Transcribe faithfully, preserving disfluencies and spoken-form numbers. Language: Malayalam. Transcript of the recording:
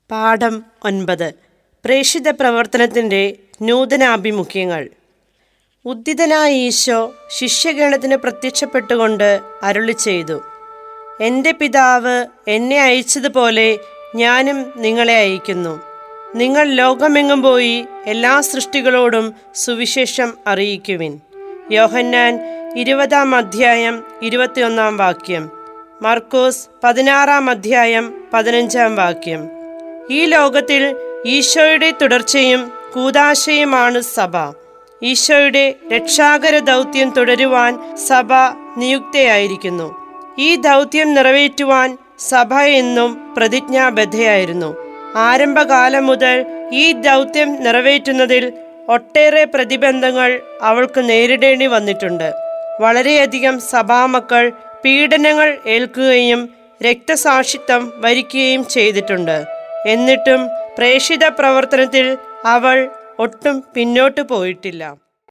പാഠം ഒൻപത്. പ്രേഷിത പ്രവർത്തനത്തിൻ്റെ നൂതനാഭിമുഖ്യങ്ങൾ. ഉദ്ധിതനായ ഈശോ ശിഷ്യഗണത്തിന് പ്രത്യക്ഷപ്പെട്ടുകൊണ്ട് അരുളി ചെയ്തു, എൻ്റെ പിതാവ് എന്നെ അയച്ചതുപോലെ ഞാനും നിങ്ങളെ അയക്കുന്നു. നിങ്ങൾ ലോകമെങ്ങും പോയി എല്ലാ സൃഷ്ടികളോടും സുവിശേഷം അറിയിക്കുവിൻ. യോഹന്നാൻ ഇരുപതാം അധ്യായം ഇരുപത്തിയൊന്നാം വാക്യം. മർക്കോസ് പതിനാറാം അധ്യായം പതിനഞ്ചാം വാക്യം. ഈ ലോകത്തിൽ ഈശോയുടെ തുടർച്ചയും കൂദാശയുമാണ് സഭ. ഈശോയുടെ രക്ഷാകര ദൗത്യം തുടരുവാൻ സഭ നിയുക്തയായിരിക്കുന്നു. ഈ ദൗത്യം നിറവേറ്റുവാൻ സഭ എന്നും പ്രതിജ്ഞാബദ്ധയായിരുന്നു. ആരംഭകാലം മുതൽ ഈ ദൗത്യം നിറവേറ്റുന്നതിൽ ഒട്ടേറെ പ്രതിബന്ധങ്ങൾ അവൾക്ക് നേരിടേണ്ടി വന്നിട്ടുണ്ട്. വളരെയധികം സഭാമക്കൾ പീഡനങ്ങൾ ഏൽക്കുകയും രക്തസാക്ഷിത്വം വരിക്കുകയും ചെയ്തിട്ടുണ്ട്. എന്നിട്ടും പ്രേഷിത പ്രവർത്തനത്തിൽ അവൾ ഒട്ടും പിന്നോട്ട് പോയിട്ടില്ല.